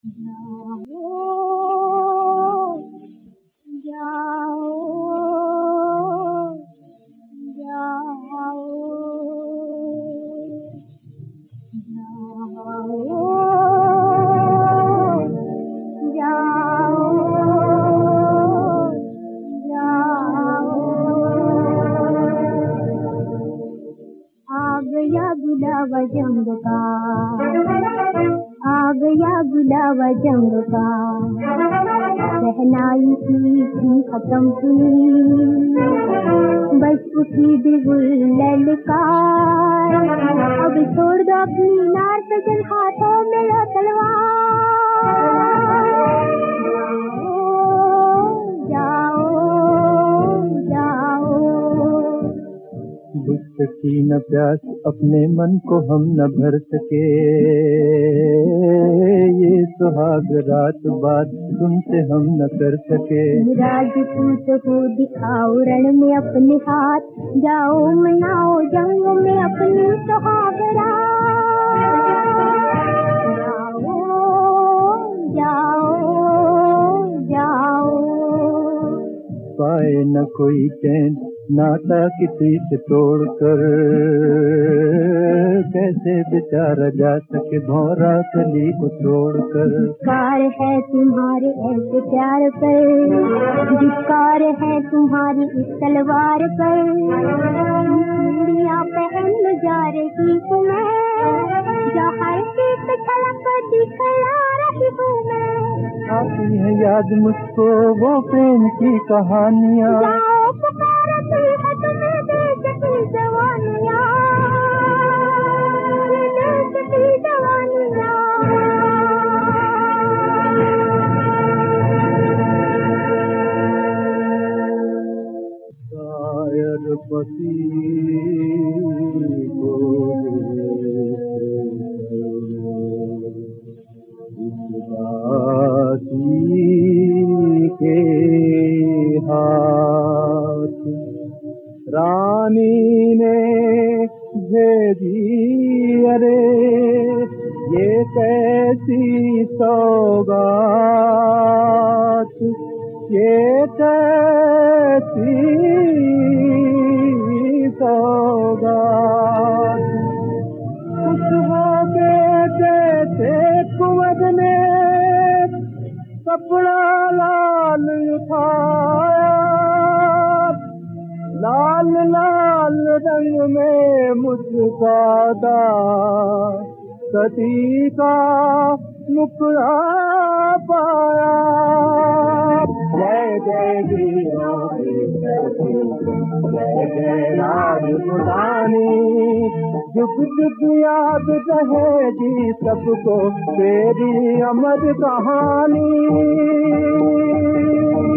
जाओ जाओ जाओ आ गया बुलावा जंग का, आ गया बुलावा जंग का, शहनाई की खत्म हुई, बस उठी बिगुल ललकार। अब छोड़ दो अपनी नार सजन, हाथों में लो तलवार। जाओ जाओ बुझ सकी न प्यास अपने मन को हम न भर सके, ये सुहाग रात बात तुमसे हम न कर सके। राजपूत हो दिखाओ रण में अपने हाथ, जाओ मनाओ जंग में अपनी सुहाग रात। जाओ जाओ पाए न कोई चैन नाता किसी से तोड़कर, कैसे बेचारा जा सके भौरा कली को छोड़कर। धिक्कार है तुम्हारे ऐसे प्यार पर, धिक्कार है तुम्हारी इस तलवार पर। चूड़ियां पहन जा रही हूँ मैं, जहाँ की छलक दिखला रही हूँ मैं। आती है याद मुझको वो प्रेम की कहानियाँ, पुकारती है तुम्हें देश की जवानियाँ, देश की जवानियाँ। शायर पति को के हाथ रानी ने भेजी, अरे ये कैसी सौगात, ये कैसी सौगात। खुश हो के जैसे कुंवर ने कपड़ा लाल उठाया, लाल लाल रंग में मुस्कुराता सती का मुखड़ा पाया। जय जय वीरों की जय जय राजपुतानी, जुग जुग याद रहेगी सबको तेरी अमर कहानी।